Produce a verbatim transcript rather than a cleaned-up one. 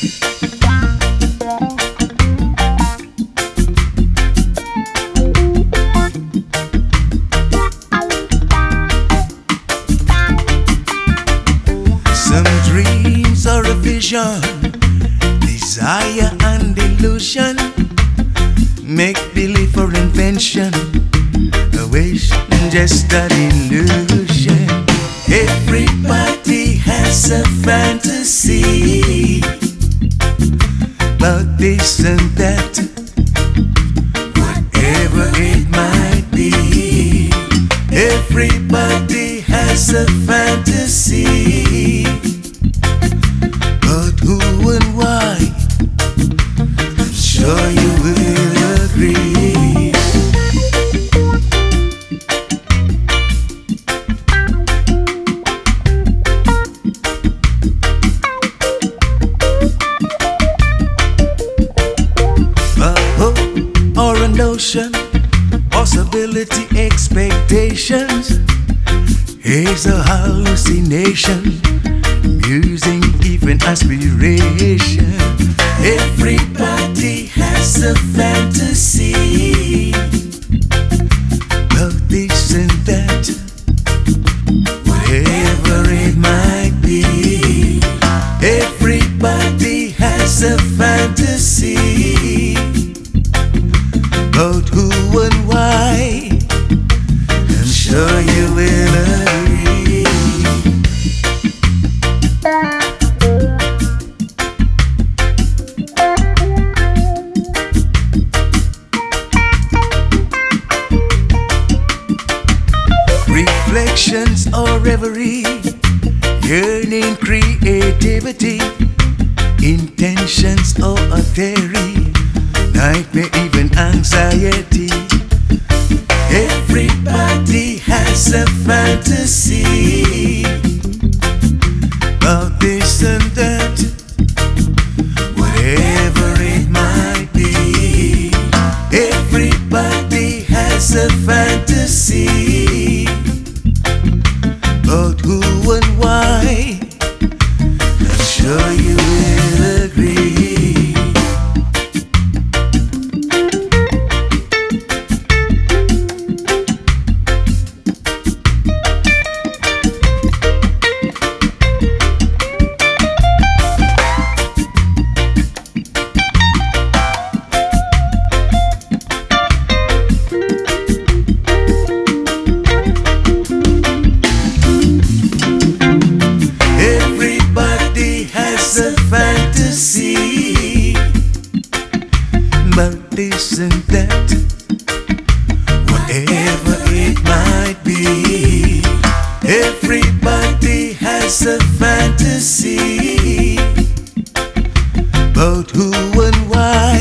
Some dreams are a vision, desire and illusion, make believe or invention, a wish just an illusion. Everybody has a fantasy about this and that, whatever it might be. Everybody has a fantasy, but who and why? I'm sure you will agree. A hope or a notion, possibility, expectations is a hallucination, musing, even aspiration. Everybody has a fantasy about this and that, whatever it might be. Everybody has a fantasy about who and why. I'm sure you will agree. Reflections or reverie, yearning, creativity, intentions or a theory, nightmare, even anxiety. Everybody has a fantasy about this and that, whatever it might be. Everybody has a fantasy about who and why. I'm sure you will agree. A fantasy about this and that, whatever it might be. Everybody has a fantasy about who and why.